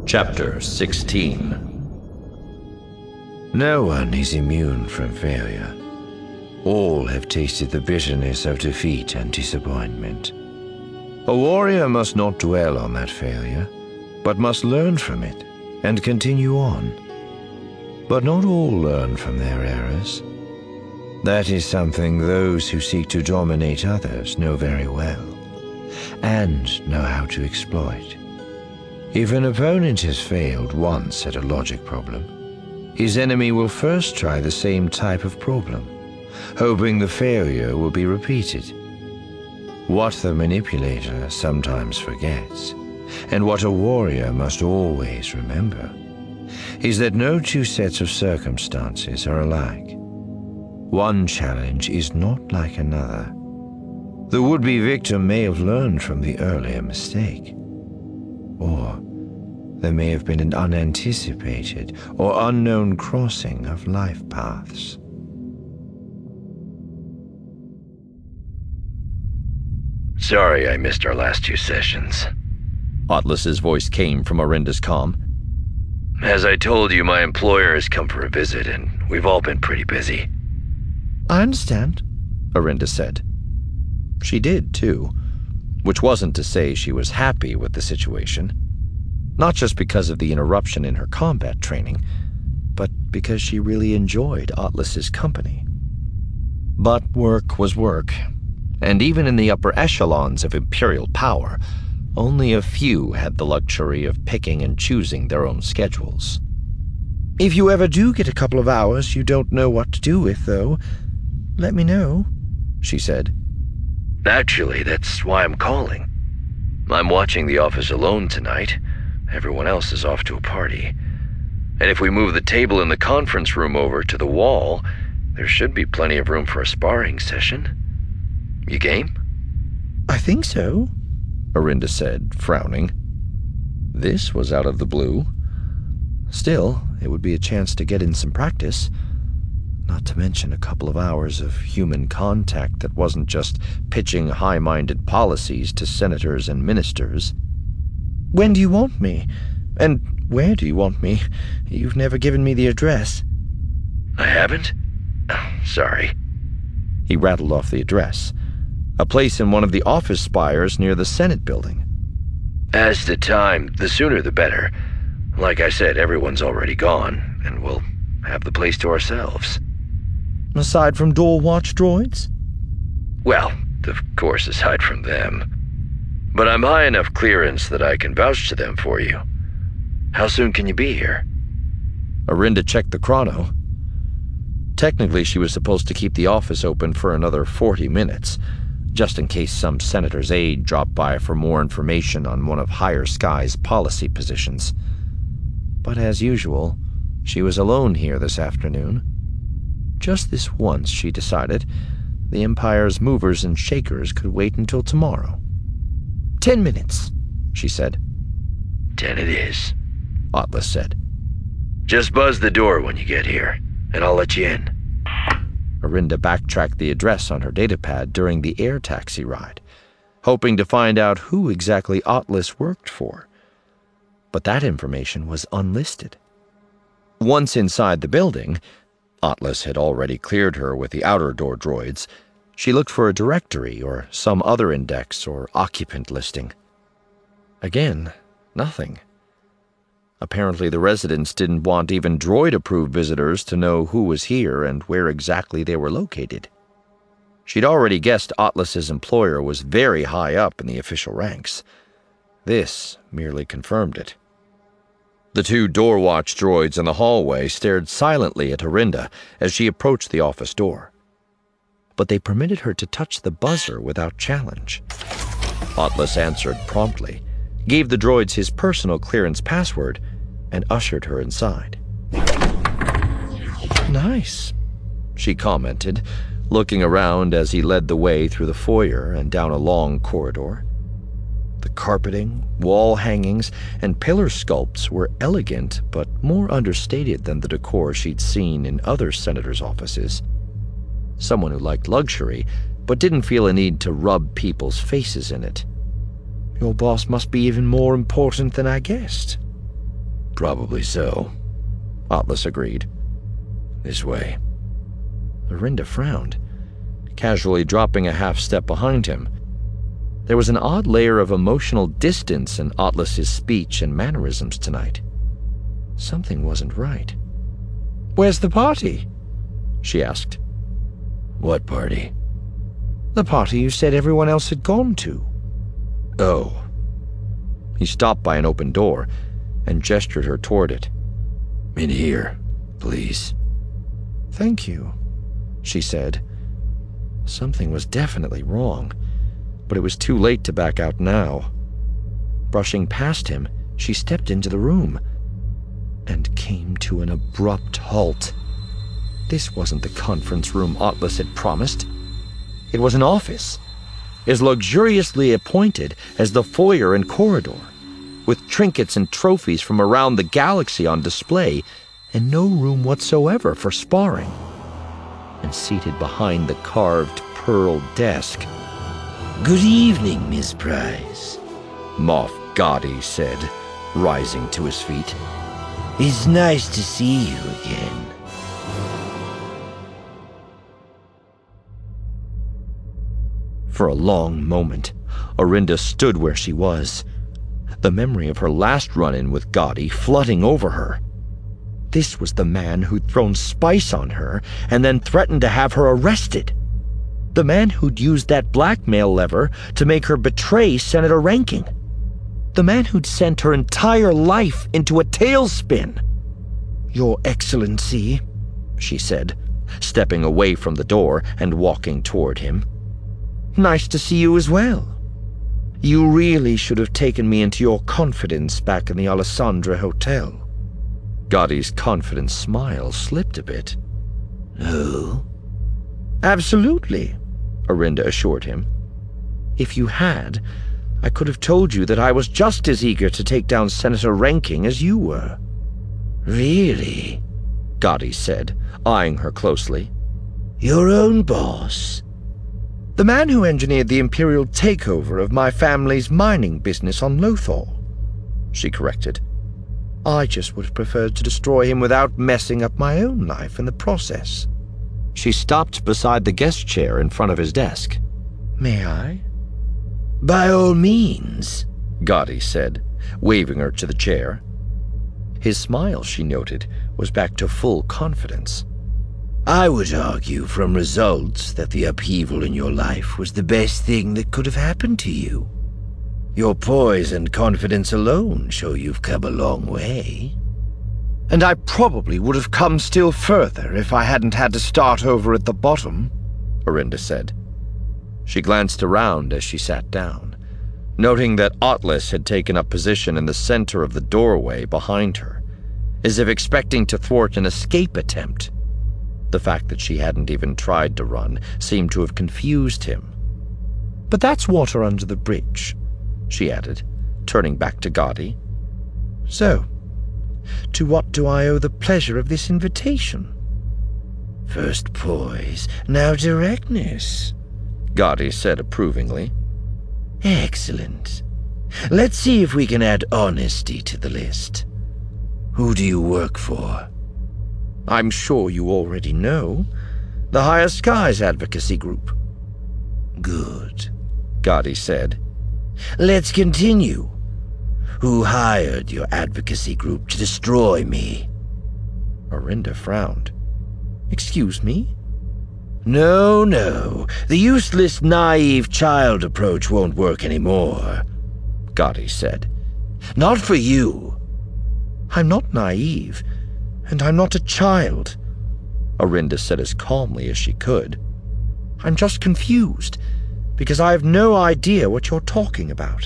Chapter 16. No one is immune from failure. All have tasted the bitterness of defeat and disappointment. A warrior must not dwell on that failure, but must learn from it and continue on. But not all learn from their errors. That is something those who seek to dominate others know very well, and know how to exploit. If an opponent has failed once at a logic problem, his enemy will first try the same type of problem, hoping the failure will be repeated. What the manipulator sometimes forgets, and what a warrior must always remember, is that no two sets of circumstances are alike. One challenge is not like another. The would-be victim may have learned from the earlier mistake, or there may have been an unanticipated or unknown crossing of life paths. Sorry I missed our last two sessions. Atlas's voice came from Orinda's comm. As I told you, my employer has come for a visit, and we've all been pretty busy. I understand, Orinda said. She did, too, which wasn't to say she was happy with the situation. Not just because of the interruption in her combat training, but because she really enjoyed Atlas's company. But work was work, and even in the upper echelons of imperial power, only a few had the luxury of picking and choosing their own schedules. If you ever do get a couple of hours you don't know what to do with, though, let me know, she said. Actually, that's why I'm calling. I'm watching The Office alone tonight. Everyone else is off to a party. And if we move the table in the conference room over to the wall, there should be plenty of room for a sparring session. You game? I think so, Orinda said, frowning. This was out of the blue. Still, it would be a chance to get in some practice. Not to mention a couple of hours of human contact that wasn't just pitching high-minded policies to senators and ministers. When do you want me? And where do you want me? You've never given me the address. I haven't? Oh, sorry. He rattled off the address. A place in one of the office spires near the Senate building. As to time, the sooner the better. Like I said, everyone's already gone, and we'll have the place to ourselves. Aside from door watch droids? Well, of course, aside from them. But I'm high enough clearance that I can vouch to them for you. How soon can you be here? Orinda checked the chrono. Technically, she was supposed to keep the office open for another 40 minutes, just in case some senator's aide dropped by for more information on one of Higher Sky's policy positions. But as usual, she was alone here this afternoon. Just this once, she decided, the Empire's movers and shakers could wait until tomorrow. 10 minutes, she said. 10 it is, Atlas said. Just buzz the door when you get here, and I'll let you in. Orinda backtracked the address on her datapad during the air taxi ride, hoping to find out who exactly Atlas worked for. But that information was unlisted. Once inside the building, Atlas had already cleared her with the outer door droids. She looked for a directory or some other index or occupant listing. Again, nothing. Apparently the residents didn't want even droid-approved visitors to know who was here and where exactly they were located. She'd already guessed Atlas's employer was very high up in the official ranks. This merely confirmed it. The two door watch droids in the hallway stared silently at Orinda as she approached the office door. But they permitted her to touch the buzzer without challenge. Atlas answered promptly, gave the droids his personal clearance password, and ushered her inside. Nice, she commented, looking around as he led the way through the foyer and down a long corridor. The carpeting, wall hangings, and pillar sculpts were elegant but more understated than the decor she'd seen in other senators' offices. Someone who liked luxury, but didn't feel a need to rub people's faces in it. Your boss must be even more important than I guessed. Probably so, Atlas agreed. This way. Orinda frowned, casually dropping a half step behind him. There was an odd layer of emotional distance in Atlas's speech and mannerisms tonight. Something wasn't right. "Where's the party?" she asked. What party? "The party you said everyone else had gone to." Oh. He stopped by an open door and gestured her toward it. In here, please. "Thank you," she said. Something was definitely wrong, but it was too late to back out now. Brushing past him, she stepped into the room and came to an abrupt halt. This wasn't the conference room Atlas had promised. It was an office, as luxuriously appointed as the foyer and corridor, with trinkets and trophies from around the galaxy on display, and no room whatsoever for sparring. And seated behind the carved pearl desk, Good evening, Miss Price, Moff Gotti said, rising to his feet. It's nice to see you again. For a long moment, Orinda stood where she was, the memory of her last run-in with Gotti flooding over her. This was the man who'd thrown spice on her and then threatened to have her arrested. The man who'd used that blackmail lever to make her betray Senator Ranking. The man who'd sent her entire life into a tailspin. "Your Excellency," she said, stepping away from the door and walking toward him. "Nice to see you as well. You really should have taken me into your confidence back in the Alessandra Hotel." Gotti's confident smile slipped a bit. Who? "Absolutely," Orinda assured him. "If you had, I could have told you that I was just as eager to take down Senator Ranking as you were." Really? Gotti said, eyeing her closely. Your own boss? "The man who engineered the imperial takeover of my family's mining business on Lothal," she corrected. "I just would have preferred to destroy him without messing up my own life in the process." She stopped beside the guest chair in front of his desk. "May I?" By all means, Gotti said, waving her to the chair. His smile, she noted, was back to full confidence. I would argue from results that the upheaval in your life was the best thing that could have happened to you. Your poise and confidence alone show you've come a long way. "And I probably would have come still further if I hadn't had to start over at the bottom," Orinda said. She glanced around as she sat down, noting that Atlas had taken up position in the center of the doorway behind her, as if expecting to thwart an escape attempt. The fact that she hadn't even tried to run seemed to have confused him. "But that's water under the bridge," she added, turning back to Gotti. "So, to what do I owe the pleasure of this invitation?" First poise, now directness, Gotti said approvingly. Excellent. Let's see if we can add honesty to the list. Who do you work for? "I'm sure you already know. The Higher Skies Advocacy Group." Good, Gotti said. Let's continue. Who hired your advocacy group to destroy me? Orinda frowned. "Excuse me?" No, the useless, naive child approach won't work anymore, Gotti said. Not for you. "I'm not naive, and I'm not a child," Orinda said as calmly as she could. "I'm just confused, because I have no idea what you're talking about."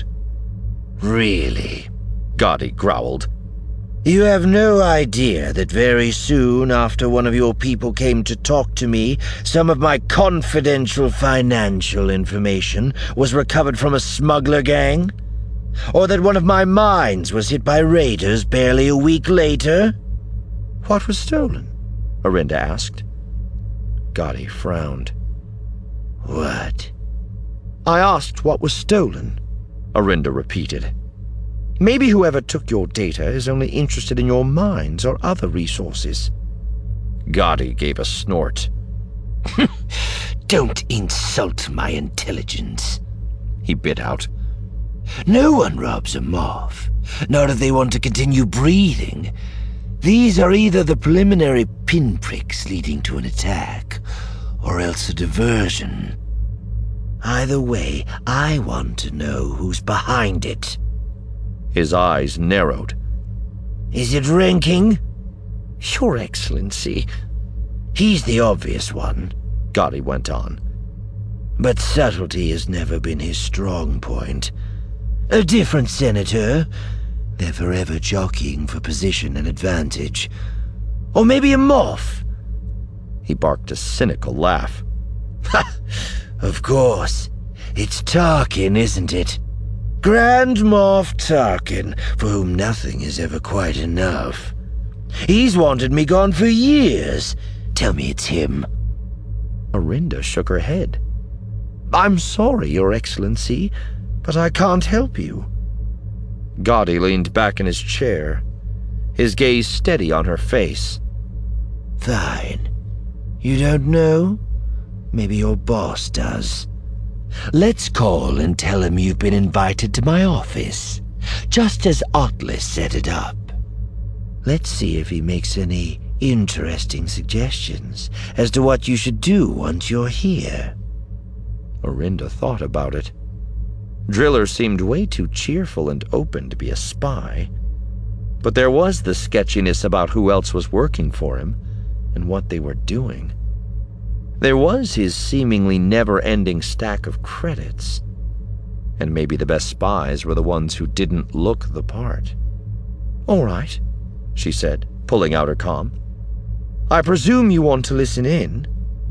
Really? Gotti growled. You have no idea that very soon after one of your people came to talk to me, some of my confidential financial information was recovered from a smuggler gang? Or that one of my mines was hit by raiders barely a week later? "What was stolen?" Orinda asked. Gotti frowned. What? "I asked what was stolen," Orinda repeated. Maybe whoever took your data is only interested in your mines or other resources. Gotti gave a snort. Don't insult my intelligence, he bit out. No one robs a Morph, not if they want to continue breathing. These are either the preliminary pinpricks leading to an attack, or else a diversion. Either way, I want to know who's behind it. His eyes narrowed. Is it ranking? Your Excellency. He's the obvious one, Gotti went on. But subtlety has never been his strong point. A different senator. They're forever jockeying for position and advantage. Or maybe a Morph. He barked a cynical laugh. Of course. It's Tarkin, isn't it? Grand Moff Tarkin, for whom nothing is ever quite enough. He's wanted me gone for years. Tell me it's him. Orinda shook her head. I'm sorry, Your Excellency, but I can't help you. Gotti leaned back in his chair, his gaze steady on her face. Fine. You don't know? Maybe your boss does. Let's call and tell him you've been invited to my office, just as Atlas set it up. Let's see if he makes any interesting suggestions as to what you should do once you're here. Orinda thought about it. Driller seemed way too cheerful and open to be a spy, but there was the sketchiness about who else was working for him and what they were doing. There was his seemingly never-ending stack of credits, and maybe the best spies were the ones who didn't look the part. All right, she said, pulling out her comm. I presume you want to listen in?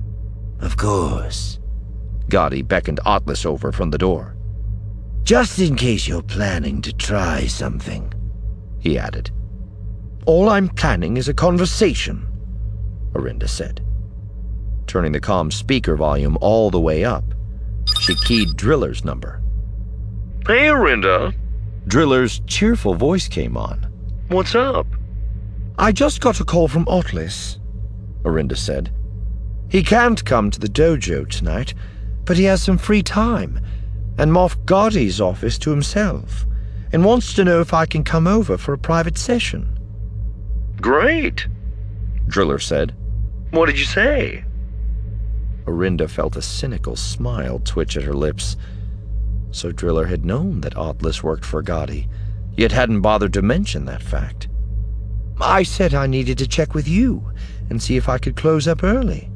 Of course. Gotti beckoned Atlas over from the door. Just in case you're planning to try something, he added. All I'm planning is a conversation, Orinda said. Turning the comm speaker volume all the way up, she keyed Driller's number. Hey, Orinda. Driller's cheerful voice came on. What's up? I just got a call from Atlas, Orinda said. He can't come to the dojo tonight, but he has some free time, and Moff Gotti's office to himself, and wants to know if I can come over for a private session. Great, Driller said. What did you say? Orinda felt a cynical smile twitch at her lips. So Driller had known that Atlas worked for Gotti, yet hadn't bothered to mention that fact. I said I needed to check with you and see if I could close up early.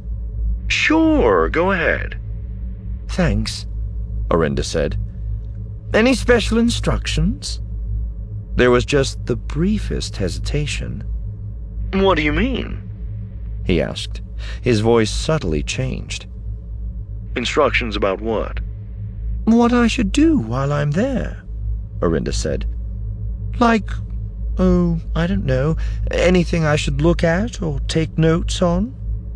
Sure, go ahead. Thanks, Orinda said. Any special instructions? There was just the briefest hesitation. What do you mean? He asked. His voice subtly changed. Instructions about what? What I should do while I'm there, Orinda said. Like, I don't know, anything I should look at or take notes on?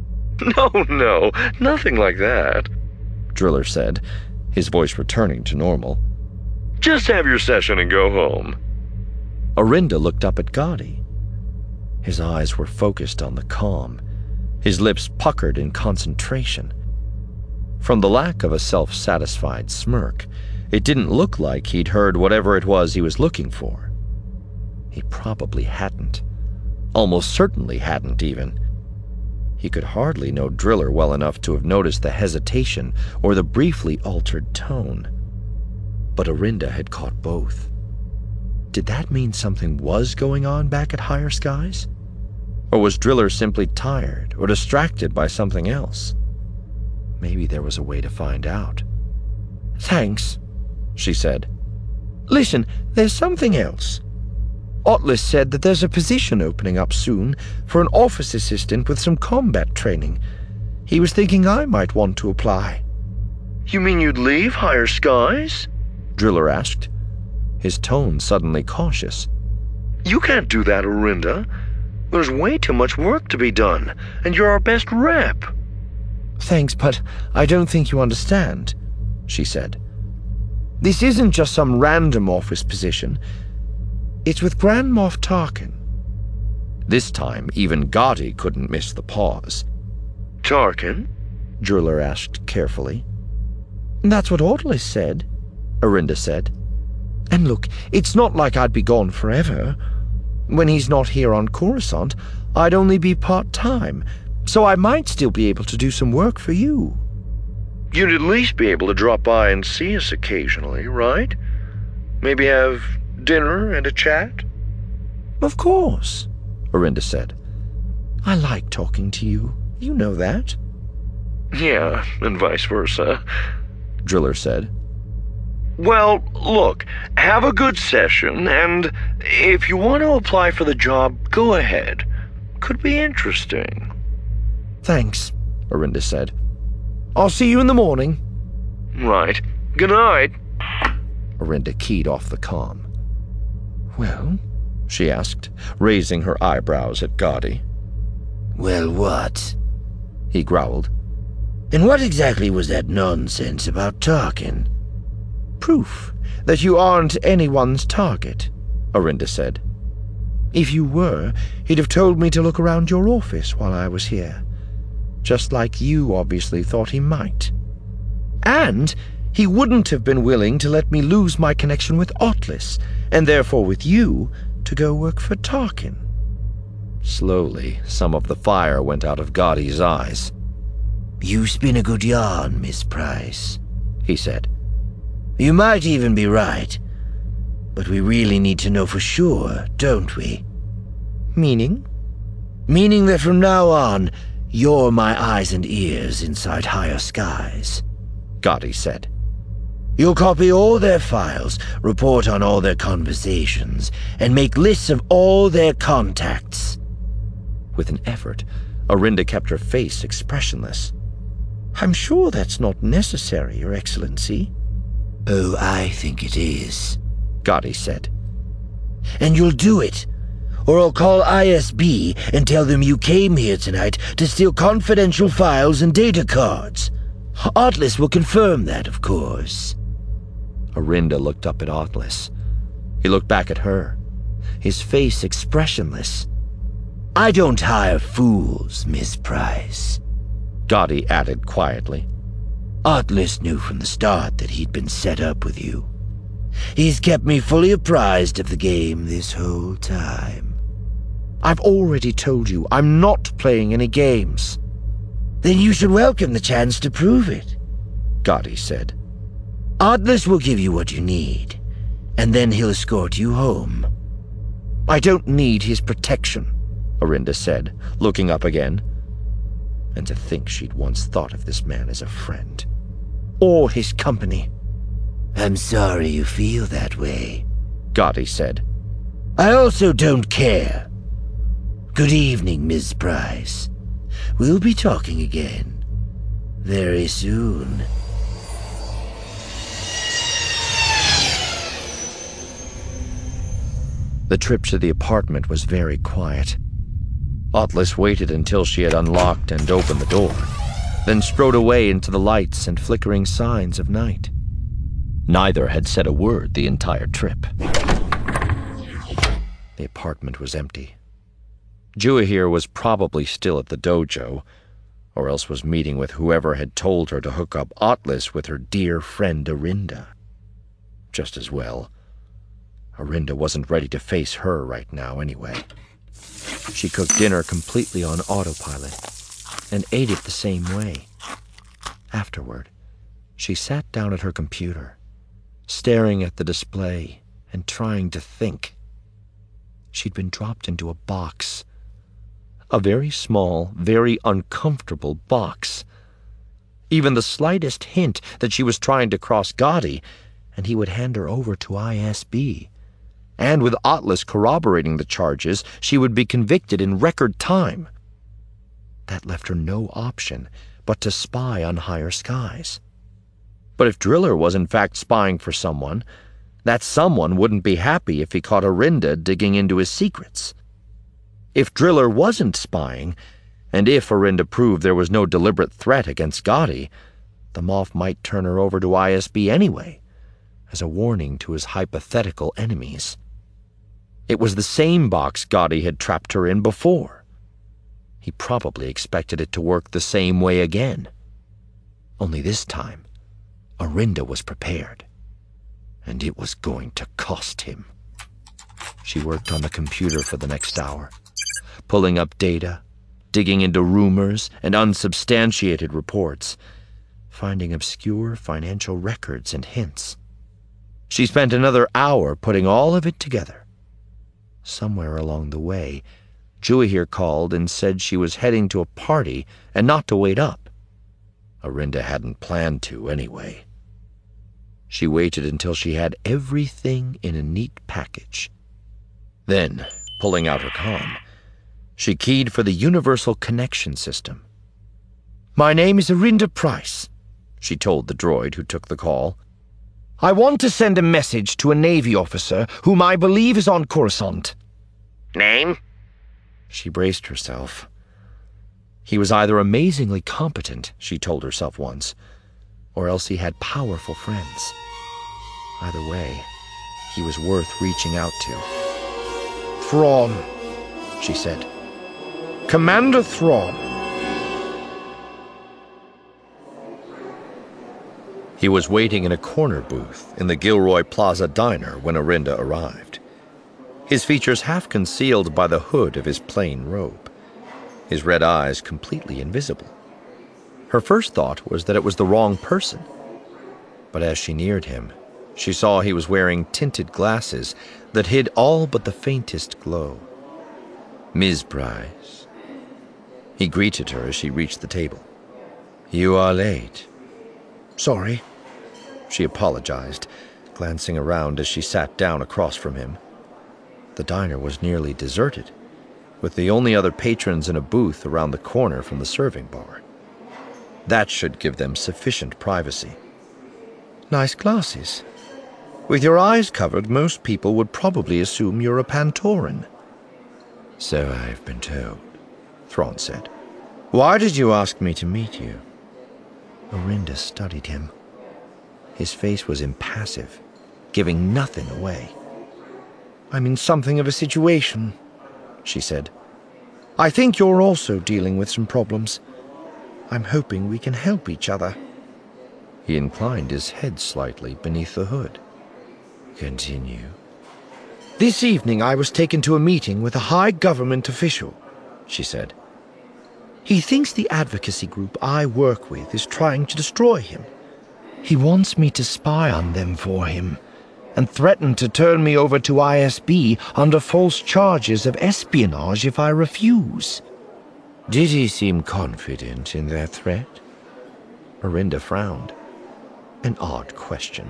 No, nothing like that, Driller said, his voice returning to normal. Just have your session and go home. Orinda looked up at Gotti. His eyes were focused on the comm, his lips puckered in concentration. From the lack of a self-satisfied smirk, it didn't look like he'd heard whatever it was he was looking for. He probably hadn't. Almost certainly hadn't, even. He could hardly know Driller well enough to have noticed the hesitation or the briefly altered tone. But Orinda had caught both. Did that mean something was going on back at Higher Skies? Or was Driller simply tired or distracted by something else? Maybe there was a way to find out. Thanks, she said. Listen, there's something else. Atlas said that there's a position opening up soon for an office assistant with some combat training. He was thinking I might want to apply. You mean you'd leave Higher Skies? Driller asked, his tone suddenly cautious. You can't do that, Orinda. There's way too much work to be done, and you're our best rep. Thanks, but I don't think you understand, she said. This isn't just some random office position. It's with Grand Moff Tarkin. This time, even Gotti couldn't miss the pause. Tarkin? Driller asked carefully. That's what Ortles said, Orinda said. And look, it's not like I'd be gone forever. When he's not here on Coruscant, I'd only be part-time, so I might still be able to do some work for you. You'd at least be able to drop by and see us occasionally, right? Maybe have dinner and a chat? Of course, Orinda said. I like talking to you. You know that. Yeah, and vice versa, Driller said. Well, look, have a good session, and if you want to apply for the job, go ahead. Could be interesting. Thanks, Orinda said. I'll see you in the morning. Right. Good night. Orinda keyed off the comm. Well? She asked, raising her eyebrows at Gotti. Well, what? He growled. And what exactly was that nonsense about Tarkin? Proof that you aren't anyone's target, Orinda said. If you were, he'd have told me to look around your office while I was here. Just like you obviously thought he might. And he wouldn't have been willing to let me lose my connection with Ortles, and therefore with you, to go work for Tarkin. Slowly, some of the fire went out of Gotti's eyes. You spin a good yarn, Miss Price, he said. You might even be right, but we really need to know for sure, don't we? Meaning? Meaning that from now on, you're my eyes and ears inside Higher Skies, Gotti said. You'll copy all their files, report on all their conversations, and make lists of all their contacts. With an effort, Orinda kept her face expressionless. I'm sure that's not necessary, Your Excellency. Oh, I think it is, Gotti said. And you'll do it, or I'll call ISB and tell them you came here tonight to steal confidential files and data cards. Ortles will confirm that, of course. Orinda looked up at Ortles. He looked back at her, his face expressionless. I don't hire fools, Miss Price, Gotti added quietly. Ortles knew from the start that he'd been set up with you. He's kept me fully apprised of the game this whole time. I've already told you I'm not playing any games. Then you should welcome the chance to prove it, Gotti said. Ortles will give you what you need, and then he'll escort you home. I don't need his protection, Orinda said, looking up again. And to think she'd once thought of this man as a friend. Or his company. I'm sorry you feel that way, Gotti said. I also don't care. Good evening, Ms. Price. We'll be talking again very soon. The trip to the apartment was very quiet. Ortles waited until she had unlocked and opened the door, then strode away into the lights and flickering signs of night. Neither had said a word the entire trip. The apartment was empty. Juahir was probably still at the dojo, or else was meeting with whoever had told her to hook up Ortles with her dear friend Orinda. Just as well. Orinda wasn't ready to face her right now anyway. She cooked dinner completely on autopilot and ate it the same way. Afterward, she sat down at her computer, staring at the display and trying to think. She'd been dropped into a box. A very small, very uncomfortable box. Even the slightest hint that she was trying to cross Gotti, and he would hand her over to ISB. And with Ortles corroborating the charges, she would be convicted in record time. That left her no option but to spy on Higher Skies. But if Driller was in fact spying for someone, that someone wouldn't be happy if he caught Orinda digging into his secrets. If Driller wasn't spying, and if Orinda proved there was no deliberate threat against Gotti, the Moff might turn her over to ISB anyway, as a warning to his hypothetical enemies. It was the same box Gotti had trapped her in before. He probably expected it to work the same way again. Only this time, Orinda was prepared, and it was going to cost him. She worked on the computer for the next hour, pulling up data, digging into rumors and unsubstantiated reports, finding obscure financial records and hints. She spent another hour putting all of it together. Somewhere along the way, Juahir called and said she was heading to a party and not to wait up. Orinda hadn't planned to anyway. She waited until she had everything in a neat package. Then, pulling out her comm, she keyed for the Universal Connection System. "My name is Orinda Price," she told the droid who took the call. "I want to send a message to a Navy officer whom I believe is on Coruscant." Name? She braced herself. He was either amazingly competent, she told herself once, or else he had powerful friends. Either way, he was worth reaching out to. "Thrawn," she said. "Commander Thrawn." He was waiting in a corner booth in the Gilroy Plaza diner when Orinda arrived, his features half concealed by the hood of his plain robe, his red eyes completely invisible. Her first thought was that it was the wrong person, but as she neared him, she saw he was wearing tinted glasses that hid all but the faintest glow. "Ms. Price." He greeted her as she reached the table. "You are late." "Sorry," she apologized, glancing around as she sat down across from him. The diner was nearly deserted, with the only other patrons in a booth around the corner from the serving bar. That should give them sufficient privacy. "Nice glasses. With your eyes covered, most people would probably assume you're a Pantoran." "So I've been told," Thrawn said. "Why did you ask me to meet you?" Orinda studied him. His face was impassive, giving nothing away. "I'm in something of a situation," she said. "I think you're also dealing with some problems. I'm hoping we can help each other." He inclined his head slightly beneath the hood. "Continue." "This evening I was taken to a meeting with a high government official," she said. "He thinks the advocacy group I work with is trying to destroy him. He wants me to spy on them for him, and threatened to turn me over to ISB under false charges of espionage if I refuse." "Did he seem confident in that threat?" Orinda frowned. An odd question.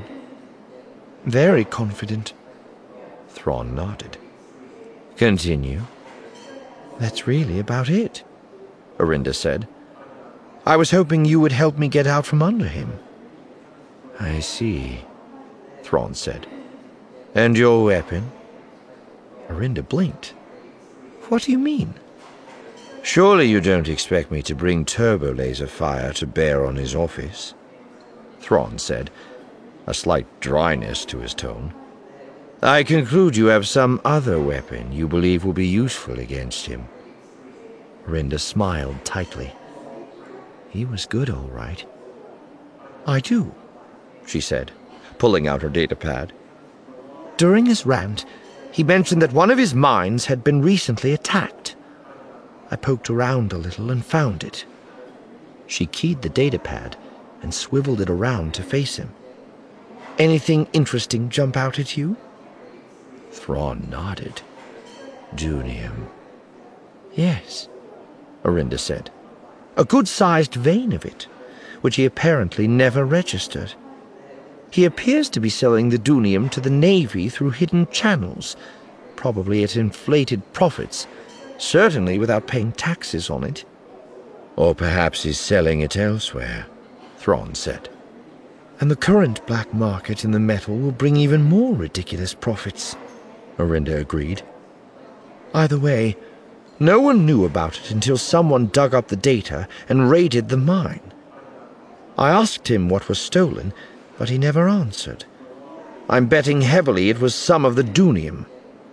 "Very confident." Thrawn nodded. "Continue." "That's really about it," Orinda said. "I was hoping you would help me get out from under him." "I see," Thrawn said. "And your weapon?" Orinda blinked. "What do you mean?" "Surely you don't expect me to bring turbo laser fire to bear on his office?" Thrawn said, a slight dryness to his tone. "I conclude you have some other weapon you believe will be useful against him." Orinda smiled tightly. He was good, all right. "I do," she said, pulling out her datapad. "During his rant, he mentioned that one of his mines had been recently attacked. I poked around a little and found it." She keyed the datapad and swiveled it around to face him. "Anything interesting jump out at you?" Thrawn nodded. "Dunium." "Yes," Orinda said. "A good-sized vein of it, which he apparently never registered. He appears to be selling the dunium to the Navy through hidden channels, probably at inflated profits, certainly without paying taxes on it." "Or perhaps he's selling it elsewhere," Thrawn said. "And the current black market in the metal will bring even more ridiculous profits," Orinda agreed. "Either way, no one knew about it until someone dug up the data and raided the mine. I asked him what was stolen, but he never answered. I'm betting heavily it was some of the dunium."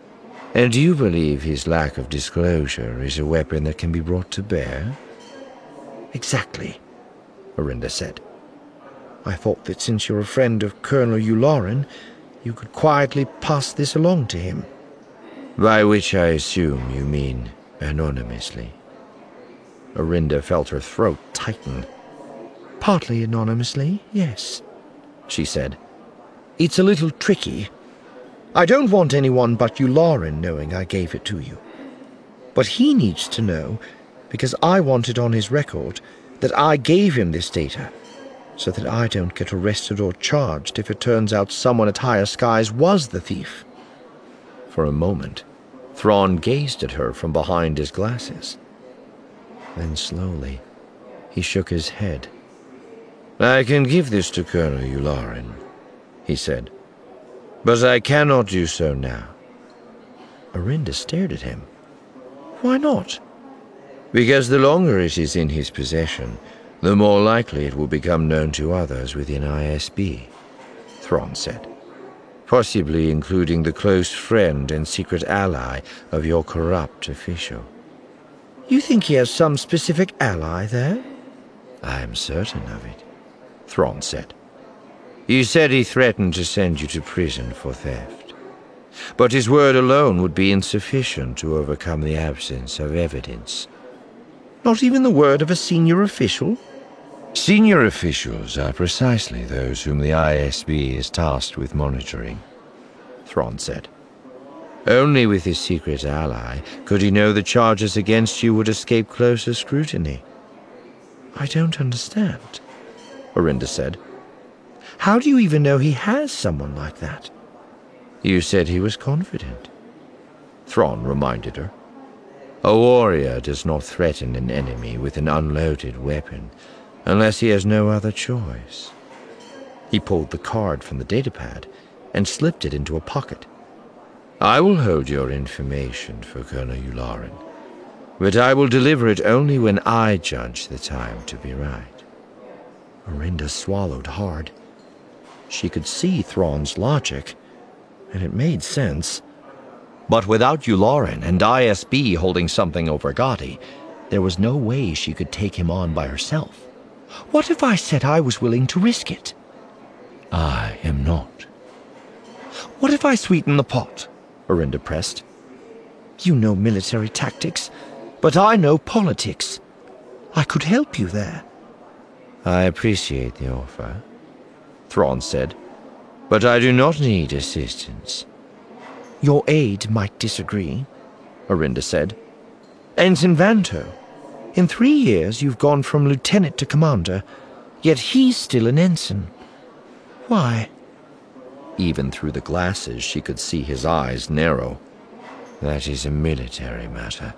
And do you believe his lack of disclosure is a weapon that can be brought to bear? Exactly, Orinda said. I thought that since you're a friend of Colonel Yularen, you could quietly pass this along to him. By which I assume you mean anonymously. Orinda felt her throat tighten. Partly anonymously, yes, she said. It's a little tricky. I don't want anyone but Yularen knowing I gave it to you. But he needs to know, because I want it on his record, that I gave him this data, so that I don't get arrested or charged if it turns out someone at Higher Skies was the thief. For a moment, Thrawn gazed at her from behind his glasses. Then slowly, he shook his head. I can give this to Colonel Yularen, he said, but I cannot do so now. Orinda stared at him. Why not? Because the longer it is in his possession, the more likely it will become known to others within ISB, Thrawn said, possibly including the close friend and secret ally of your corrupt official. You think he has some specific ally there? I am certain of it, Thrawn said. He said he threatened to send you to prison for theft, but his word alone would be insufficient to overcome the absence of evidence. Not even the word of a senior official? Senior officials are precisely those whom the ISB is tasked with monitoring, Thrawn said. Only with his secret ally could he know the charges against you would escape closer scrutiny. I don't understand, Orinda said. How do you even know he has someone like that? You said he was confident, Thrawn reminded her. A warrior does not threaten an enemy with an unloaded weapon unless he has no other choice. He pulled the card from the datapad and slipped it into a pocket. I will hold your information for Colonel Yularen, but I will deliver it only when I judge the time to be right. Orinda swallowed hard. She could see Thrawn's logic, and it made sense. But without Yularen and ISB holding something over Gotti, there was no way she could take him on by herself. What if I said I was willing to risk it? I am not. What if I sweeten the pot? Orinda pressed. You know military tactics, but I know politics. I could help you there. I appreciate the offer, Thrawn said, but I do not need assistance. Your aide might disagree, Orinda said. Ensign Vanto, in 3 years you've gone from lieutenant to commander, yet he's still an ensign. Why? Even through the glasses she could see his eyes narrow. That is a military matter.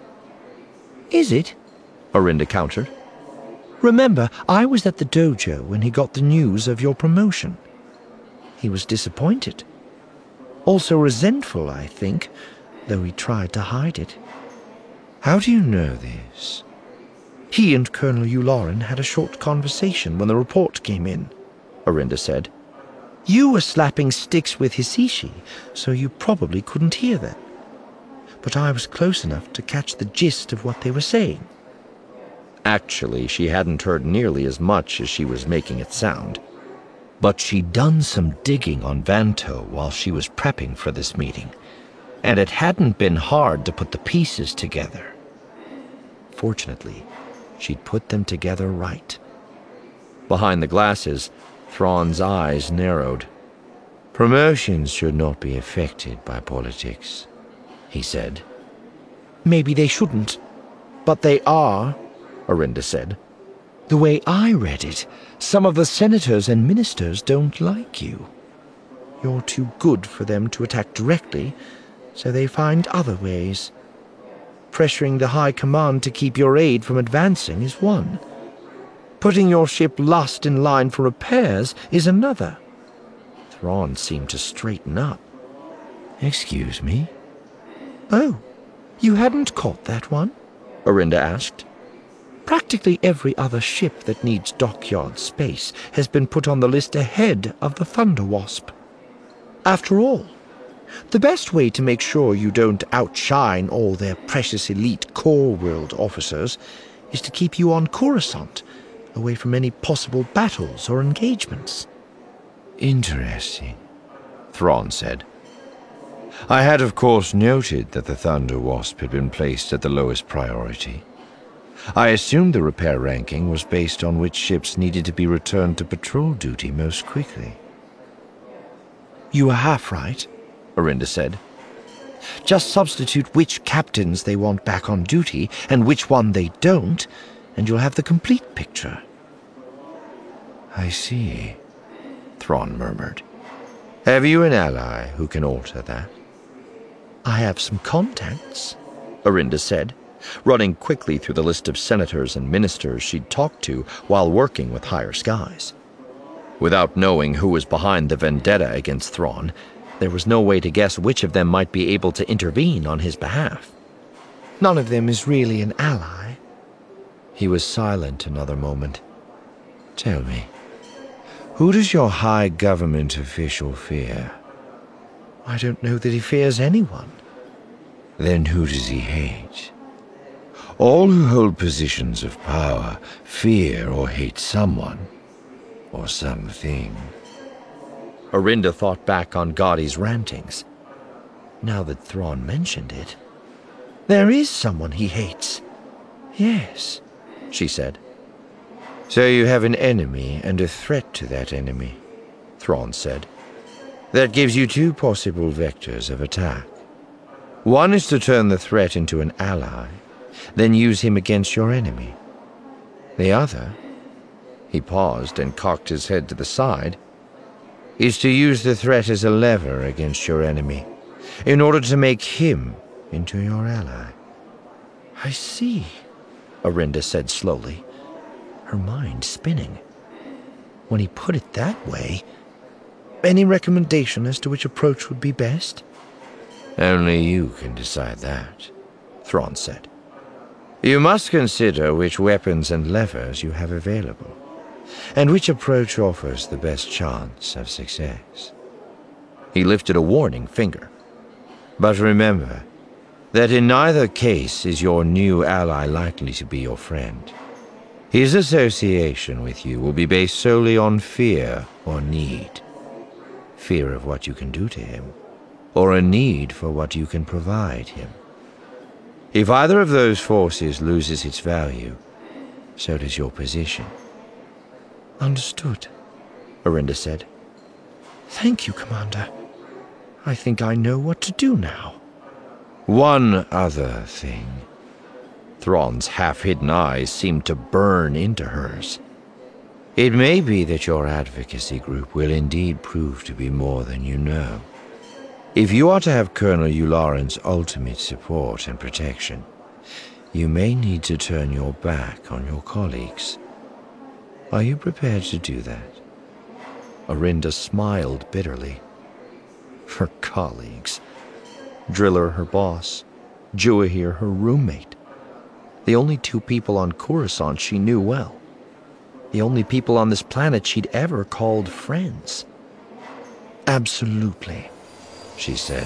Is it? Orinda countered. Remember, I was at the dojo when he got the news of your promotion. He was disappointed. Also resentful, I think, though he tried to hide it. How do you know this? He and Colonel Yularen had a short conversation when the report came in, Orinda said. You were slapping sticks with Hisaishi, so you probably couldn't hear them. But I was close enough to catch the gist of what they were saying. Actually, she hadn't heard nearly as much as she was making it sound. But she'd done some digging on Vanto while she was prepping for this meeting, and it hadn't been hard to put the pieces together. Fortunately, she'd put them together right. Behind the glasses, Thrawn's eyes narrowed. Promotions should not be affected by politics, he said. Maybe they shouldn't, but they are, Orinda said. The way I read it, some of the senators and ministers don't like you. You're too good for them to attack directly, so they find other ways. Pressuring the High Command to keep your aid from advancing is one. Putting your ship last in line for repairs is another. Thrawn seemed to straighten up. Excuse me? Oh, you hadn't caught that one? Orinda asked. Practically every other ship that needs dockyard space has been put on the list ahead of the Thunder Wasp. After all, The best way to make sure you don't outshine all their precious elite core world officers is to keep you on Coruscant, away from any possible battles or engagements. Interesting, Thrawn said. I had, of course, noted that the Thunder Wasp had been placed at the lowest priority. I assumed the repair ranking was based on which ships needed to be returned to patrol duty most quickly. You were half right, Orinda said. Just substitute which captains they want back on duty and which one they don't, and you'll have the complete picture. I see, Thrawn murmured. Have you an ally who can alter that? I have some contacts, Orinda said, running quickly through the list of senators and ministers she'd talked to while working with Higher Skies. Without knowing who was behind the vendetta against Thrawn, there was no way to guess which of them might be able to intervene on his behalf. None of them is really an ally. He was silent another moment. Tell me, who does your high government official fear? I don't know that he fears anyone. Then who does he hate? All who hold positions of power fear or hate someone, or something. Orinda thought back on Gaudi's rantings. Now that Thrawn mentioned it, there is someone he hates. Yes, she said. So you have an enemy and a threat to that enemy, Thrawn said. That gives you two possible vectors of attack. One is to turn the threat into an ally, then use him against your enemy. The other, he paused and cocked his head to the side, is to use the threat as a lever against your enemy, in order to make him into your ally. I see, Orinda said slowly, her mind spinning. When he put it that way, any recommendation as to which approach would be best? Only you can decide that, Thrawn said. You must consider which weapons and levers you have available, and which approach offers the best chance of success. He lifted a warning finger. But remember that in neither case is your new ally likely to be your friend. His association with you will be based solely on fear or need. Fear of what you can do to him, or a need for what you can provide him. If either of those forces loses its value, so does your position. Understood, Orinda said. Thank you, Commander. I think I know what to do now. One other thing. Thrawn's half-hidden eyes seemed to burn into hers. It may be that your advocacy group will indeed prove to be more than you know. If you are to have Colonel Yularen's ultimate support and protection, you may need to turn your back on your colleagues. Are you prepared to do that? Orinda smiled bitterly. Her colleagues. Driller, her boss. Juahir, her roommate. The only two people on Coruscant she knew well. The only people on this planet she'd ever called friends. Absolutely, she said.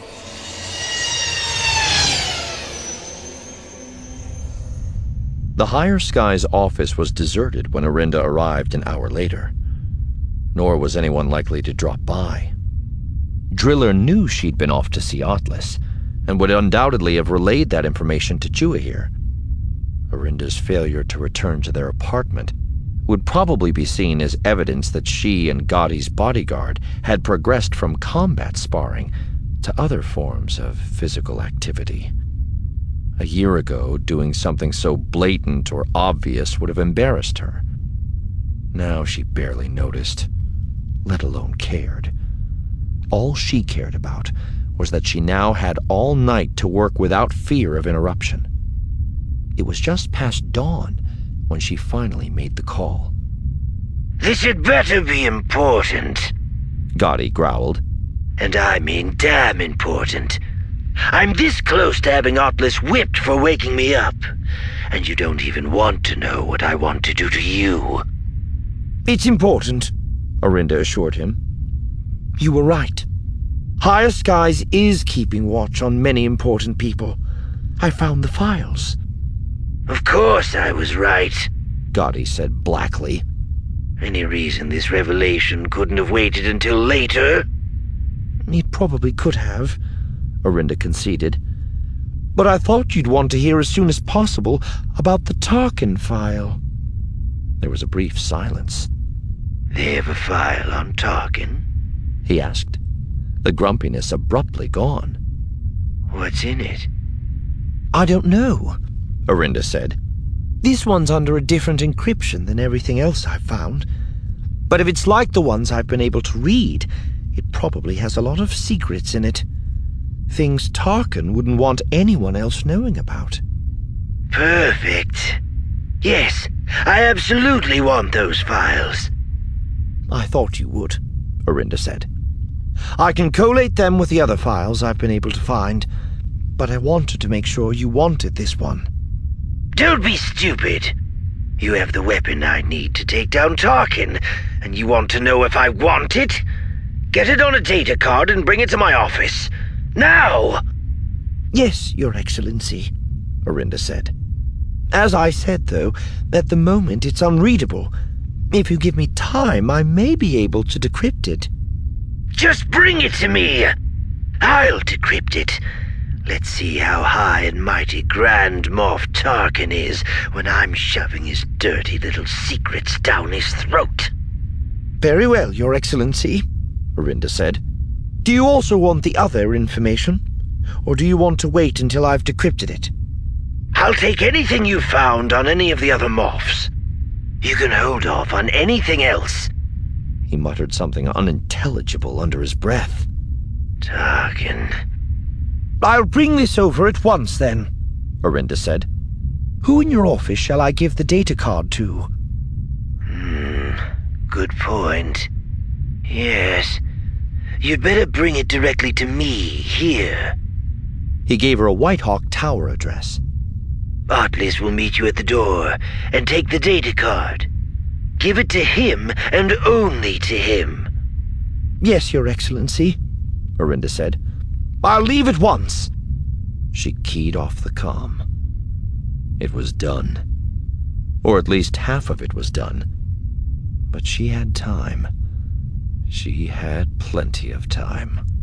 The Higher Skies office was deserted when Orinda arrived an hour later. Nor was anyone likely to drop by. Driller knew she'd been off to see Atlas, and would undoubtedly have relayed that information to Juahir. Orinda's failure to return to their apartment would probably be seen as evidence that she and Gaudi's bodyguard had progressed from combat sparring to other forms of physical activity. A year ago, doing something so blatant or obvious would have embarrassed her. Now she barely noticed, let alone cared. All she cared about was that she now had all night to work without fear of interruption. It was just past dawn when she finally made the call. "This had better be important," Gaudi growled. "And I mean damn important. I'm this close to having Atlas whipped for waking me up, and you don't even want to know what I want to do to you." It's important, Orinda assured him. You were right. Higher Skies is keeping watch on many important people. I found the files. Of course I was right, Gotti said blackly. Any reason this revelation couldn't have waited until later? It probably could have, Orinda conceded. But I thought you'd want to hear as soon as possible about the Tarkin file. There was a brief silence. They have a file on Tarkin? He asked, the grumpiness abruptly gone. What's in it? I don't know, Orinda said. This one's under a different encryption than everything else I've found. But if it's like the ones I've been able to read, it probably has a lot of secrets in it. Things Tarkin wouldn't want anyone else knowing about. Perfect. Yes, I absolutely want those files. I thought you would, Orinda said. I can collate them with the other files I've been able to find, but I wanted to make sure you wanted this one. Don't be stupid. You have the weapon I need to take down Tarkin, and you want to know if I want it? Get it on a data card and bring it to my office. Now! Yes, Your Excellency, Orinda said. As I said, though, at the moment it's unreadable. If you give me time, I may be able to decrypt it. Just bring it to me! I'll decrypt it. Let's see how high and mighty Grand Moff Tarkin is when I'm shoving his dirty little secrets down his throat. Very well, Your Excellency, Orinda said. Do you also want the other information? Or do you want to wait until I've decrypted it? I'll take anything you found on any of the other Moffs. You can hold off on anything else. He muttered something unintelligible under his breath. Tarkin. I'll bring this over at once, then, Orinda said. Who in your office shall I give the data card to? Good point. Yes. You'd better bring it directly to me, here. He gave her a Whitehawk Tower address. Artless will meet you at the door and take the data card. Give it to him and only to him. Yes, Your Excellency, Orinda said. I'll leave at once. She keyed off the comm. It was done. Or at least half of it was done. But she had time. She had plenty of time.